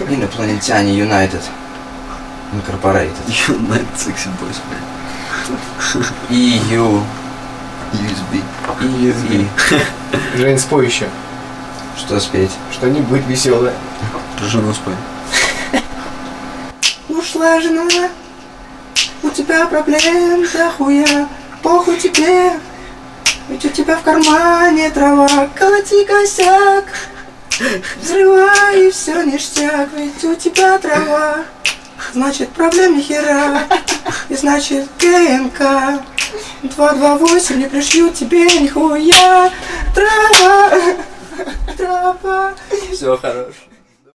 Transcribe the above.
Инопланетяне United. Incorporated. United Sexy Boys, блядь. EU. USB. EUE. Жень, спой еще. Что спеть? Что-нибудь веселое. Про жену спой. Ушла жена, у тебя проблем дохуя, похуй тебе, ведь у тебя в кармане трава, колоти косяк, взрывай и все ништяк, ведь у тебя трава, значит проблем ни хера, и значит ГНК, 228 не пришьют тебе нихуя, трава, трава. Все, хорош.